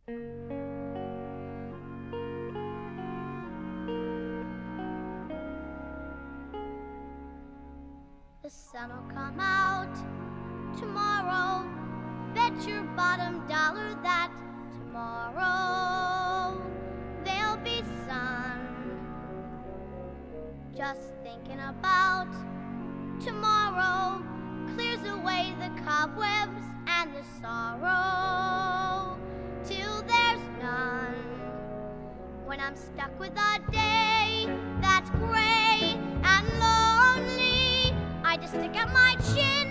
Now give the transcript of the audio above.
The sun'll come out tomorrow. Bet your bottom dollar that tomorrow there'll be sun. Just thinking about tomorrow clears away the cobwebs and the sorrow till there's none. When I'm stuck with a day that's gray and lonely, I just stick out my chin